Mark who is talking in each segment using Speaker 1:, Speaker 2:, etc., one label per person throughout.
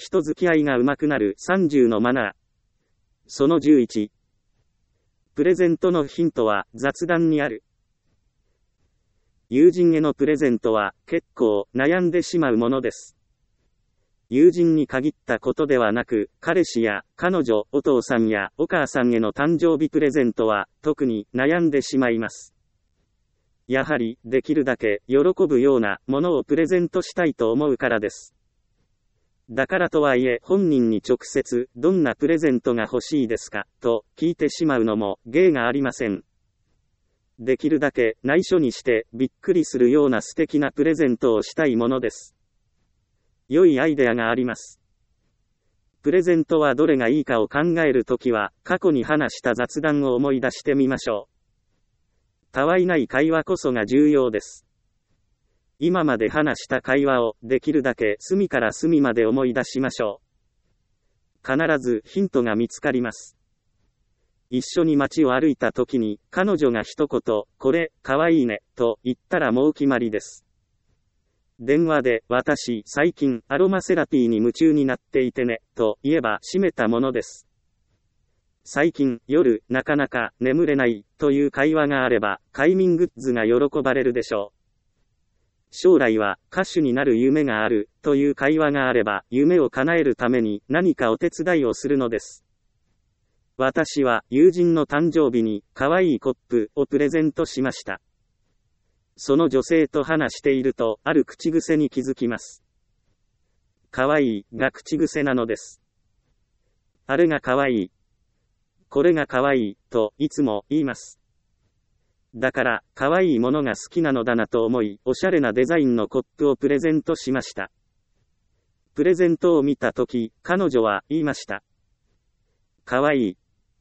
Speaker 1: 人付き合いが上手くなる30のマナー。その11。プレゼントのヒントは雑談にある。友人へのプレゼントは結構悩んでしまうものです。友人に限ったことではなく、彼氏や彼女、お父さんやお母さんへの誕生日プレゼントは特に悩んでしまいます。やはりできるだけ喜ぶようなものをプレゼントしたいと思うからです。だからとはいえ本人に直接どんなプレゼントが欲しいですかと聞いてしまうのも芸がありません。できるだけ内緒にしてびっくりするような素敵なプレゼントをしたいものです。良いアイデアがあります。プレゼントはどれがいいかを考えるときは、過去に話した雑談を思い出してみましょう。たわいない会話こそが重要です。今まで話した会話をできるだけ隅から隅まで思い出しましょう。必ずヒントが見つかります。一緒に街を歩いたときに、彼女が一言、これ、かわいいね、と言ったらもう決まりです。電話で、私、最近、アロマセラピーに夢中になっていてね、と言えば閉めたものです。最近、夜、なかなか眠れない、という会話があれば、快眠グッズが喜ばれるでしょう。将来は、歌手になる夢がある、という会話があれば、夢を叶えるために何かお手伝いをするのです。私は、友人の誕生日に、可愛いコップをプレゼントしました。その女性と話していると、ある口癖に気づきます。可愛いが口癖なのです。あれが可愛い。これが可愛い、といつも言います。だから、可愛いものが好きなのだなと思い、おしゃれなデザインのコップをプレゼントしました。プレゼントを見たとき、彼女は言いました。可愛い。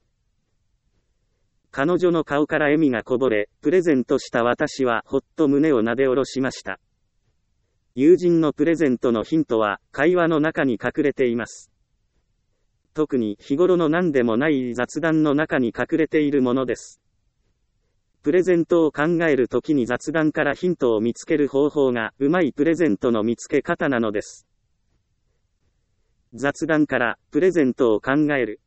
Speaker 1: 彼女の顔から笑みがこぼれ、プレゼントした私はほっと胸をなで下ろしました。友人のプレゼントのヒントは、会話の中に隠れています。特に日頃の何でもない雑談の中に隠れているものです。プレゼントを考えるときに雑談からヒントを見つける方法が、うまいプレゼントの見つけ方なのです。雑談からプレゼントを考える。